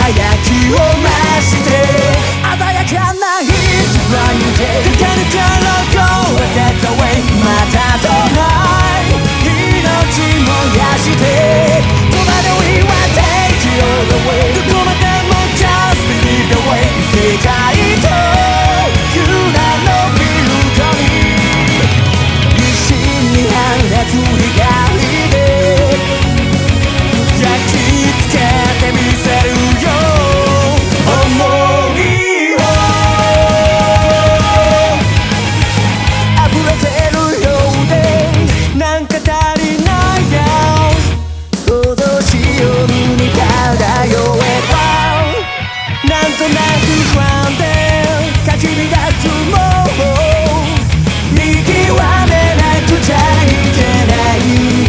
輝きを増して鮮やかな It's a brand new day かかるから Go that away またとない命燃やして戸惑いは Take it all away どこまでも Just believe the way 世界という名のフィルトに一心に放つ光で焼き付けてみせるよ想いを溢れてるようでなんか足りないよ想像しように漂えばなんとなく不安でかき乱すも見極めなくちゃいけない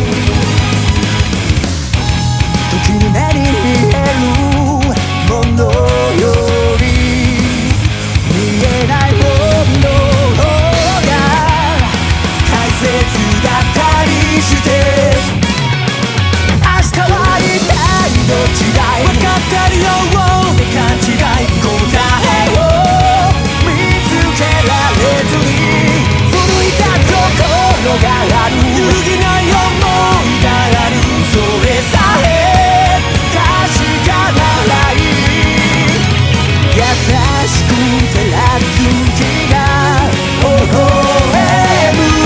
時に目に見えるものより見えないものが大切だったりして明日は一体どっちだい分かってるようで勘違い答えを見つけられずに奮い立つ心がある揺るぎない想いがあるそれさえ確かならいい優しく照らす月が微笑む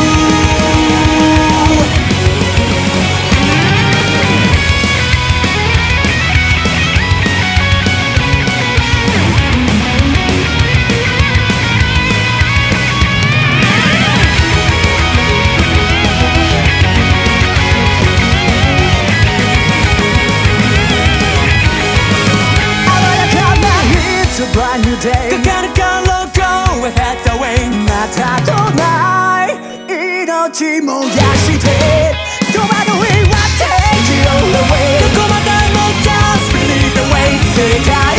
brand new day かかるから Go ahead away またとない命燃やして戸惑いは Take it all away どこまでも Just believe the way 世界